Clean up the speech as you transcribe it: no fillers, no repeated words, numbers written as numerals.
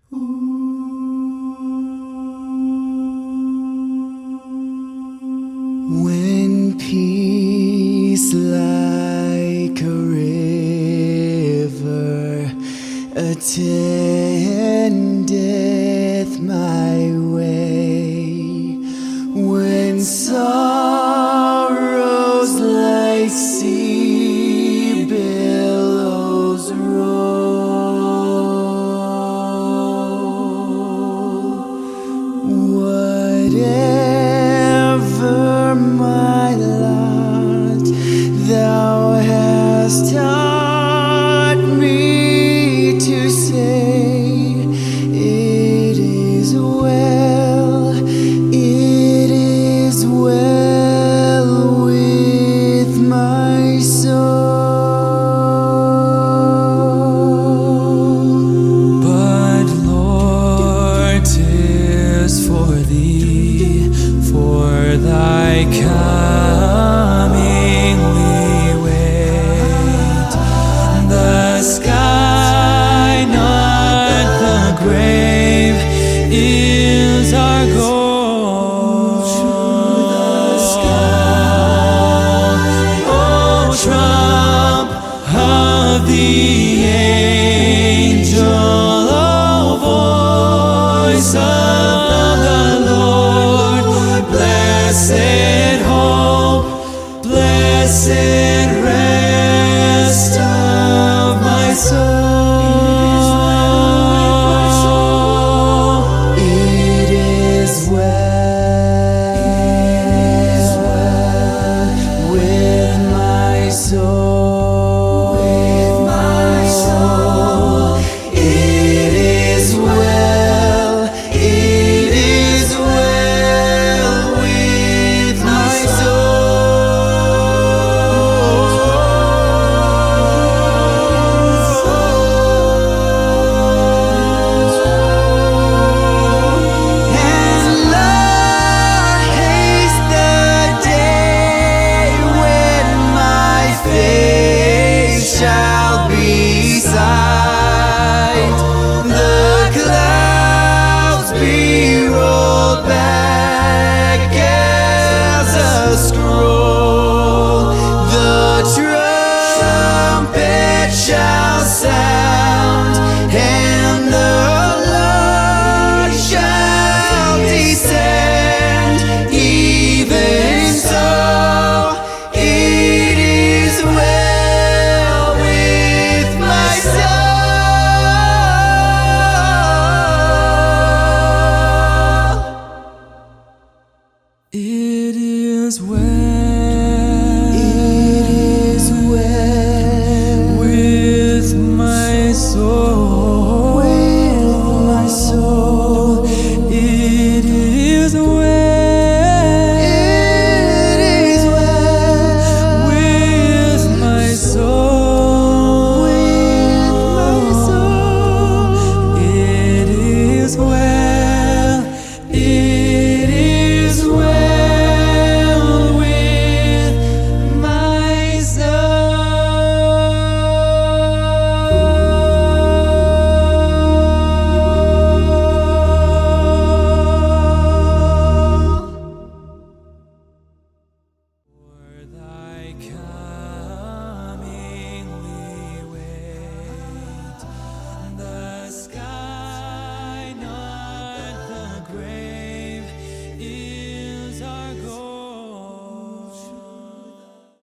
When peace like a river attendeth my way, when sorrows like sea billows roll, whatever my lot, thou hast taught me to say, it is well, it is well with my soul. But Lord, 'tis for thee, for thy coming we wait. The sky, not the grave,